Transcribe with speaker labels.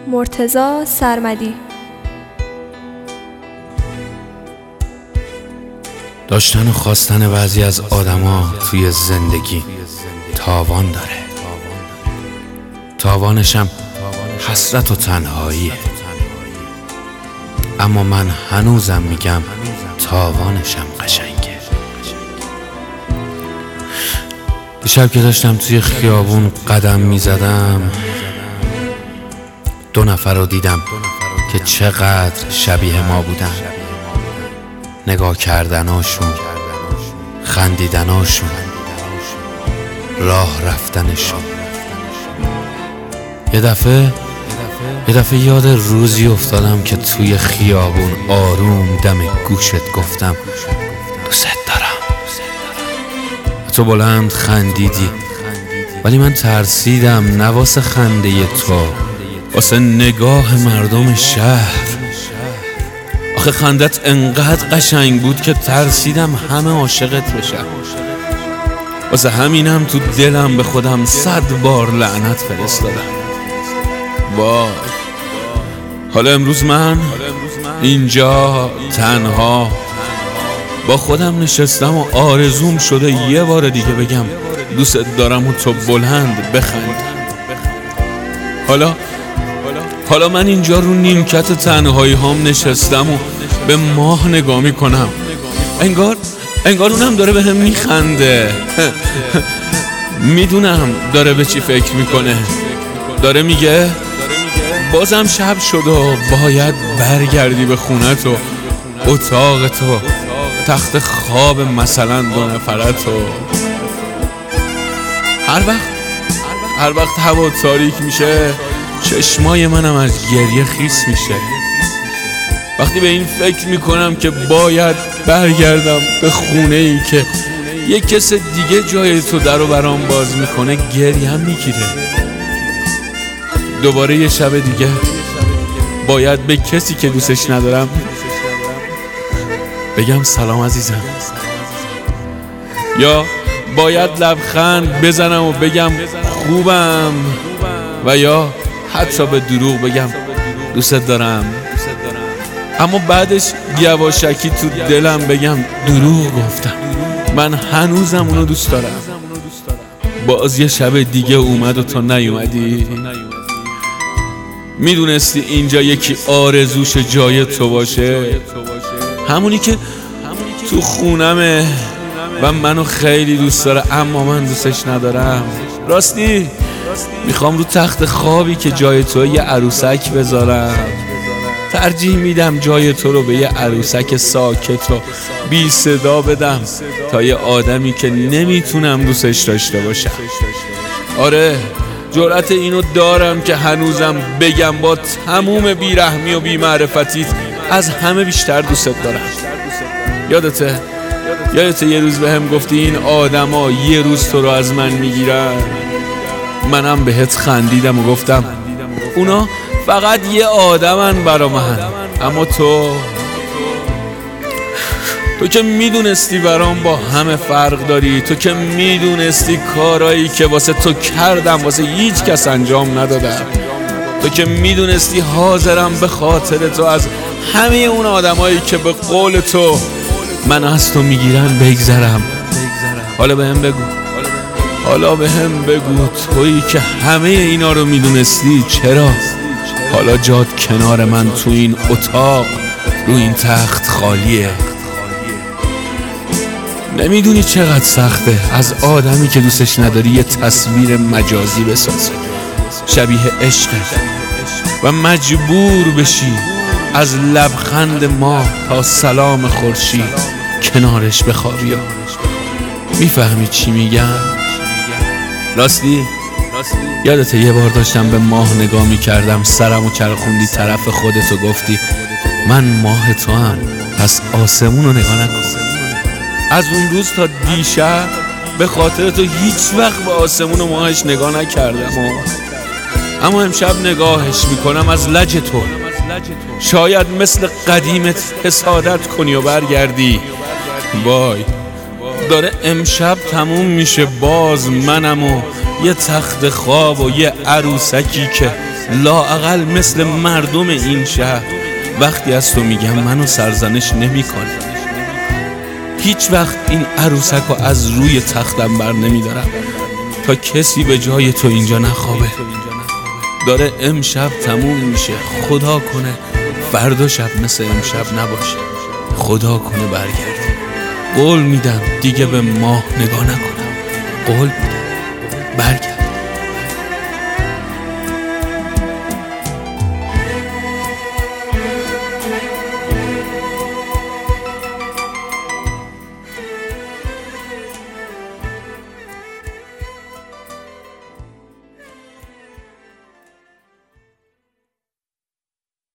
Speaker 1: مرتضی سرمدی.
Speaker 2: داشتن و خواستن بعضی از آدما توی زندگی تاوان داره. تاوانشم حسرت و تنهاییه، اما من هنوزم میگم تاوانشم قشنگه. دیشب که داشتم توی خیابون قدم میزدم، 2 نفر رو دیدم که چقدر شبیه ما بودن. نگاه کردناشون، خندیدناشون، راه رفتنشون. یه دفعه یاد روزی افتادم که توی خیابون آروم دم گوشت گفتم دوست دارم. تو بلند خندیدی، ولی من ترسیدم، نه واسه خنده تو، واسه نگاه مردم شهر. آخه خندت انقدر قشنگ بود که ترسیدم همه عاشقت بشن. واسه همینم تو دلم به خودم 100 بار لعنت فرستادم. وای، حالا امروز من اینجا تنها با خودم نشستم و آرزوم شده یه بار دیگه بگم دوست دارم و تو بلند بخند. حالا من اینجا رو نیمکت تنهایی هام نشستم و به ماه نگاه میکنم. انگار اونم داره به هم میخنده. میدونم داره به چی فکر میکنه. داره میگه بازم شب شد و باید برگردی به خونت و اتاقت و تخت خواب مثلا 2 نفرت و هر وقت هوا تاریک میشه چشمای منم از گریه خیس میشه. وقتی به این فکر میکنم که باید برگردم به خونه ای که یک کس دیگه جای تو در و برام باز میکنه گریم میگیره. دوباره یه شب دیگه باید به کسی که دوستش ندارم بگم سلام عزیزم، یا باید لبخند بزنم و بگم خوبم، و یا حتی به دروغ بگم دوست دارم، اما بعدش یواشکی تو دلم بگم دروغ گفتم، من هنوزم اونو دوست دارم. باز یه شب دیگه اومد و تو نیومدی. میدونستی اینجا یکی آرزوش جای تو باشه، همونی که تو خونمه و منو خیلی دوست داره اما من دوستش ندارم. راستی میخوام رو تخت خوابی که جای تو یه عروسک بذارم. ترجیح میدم جای تو رو به یه عروسک ساکت و بی صدا بدم تا یه آدمی که نمیتونم دوستش داشته باشم. آره، جرأت اینو دارم که هنوزم بگم با تموم بیرحمی و بی‌معرفتیت از همه بیشتر دوست دارم. یادته یه روز بهم گفتی این آدما یه روز تو رو از من میگیرن؟ منم بهت خندیدم و گفتم اونا فقط یه آدمن برا من، اما تو که میدونستی برام با همه فرق داری، تو که میدونستی کارایی که واسه تو کردم واسه هیچ کس انجام ندادم، تو که میدونستی حاضرم به خاطر تو از همه اون آدمایی که به قول تو من از تو میگیرن بگذرم. حالا به هم بگو تویی که همه اینا رو میدونستی چرا حالا جات کنار من تو این اتاق رو این تخت خالیه؟ نمیدونی چقدر سخته از آدمی که دوستش نداری یه تصویر مجازی بسازی شبیه عشق و مجبور بشی از لبخند ماه تا سلام خورشید کنارش بخوابی. میفهمی چی میگم؟ راستی یادته یه بار داشتم به ماه نگاه میکردم، سرمو چرخوندی طرف خودت و گفتی من ماه تو هم، پس آسمون رو نگاه نکن. از اون روز تا دیشب به خاطر تو هیچ وقت به آسمون و ماهش نگاه نکردم، اما امشب نگاهش میکنم از لج تو. شاید مثل قدیمت حسادت کنی و برگردی. وای، داره امشب تموم میشه، باز منم و یه تخت خواب و یه عروسکی که لااقل مثل مردم این شهر وقتی از تو میگم منو سرزنش نمی کنی. هیچ وقت این عروسک رو از روی تختم بر نمیدارم تا کسی به جای تو اینجا نخوابه. داره امشب تموم میشه، خدا کنه فردا شب مثل امشب نباشه، خدا کنه برگردی. قول میدم دیگه به ماه نگاه نکنم، قول میدم برگرد.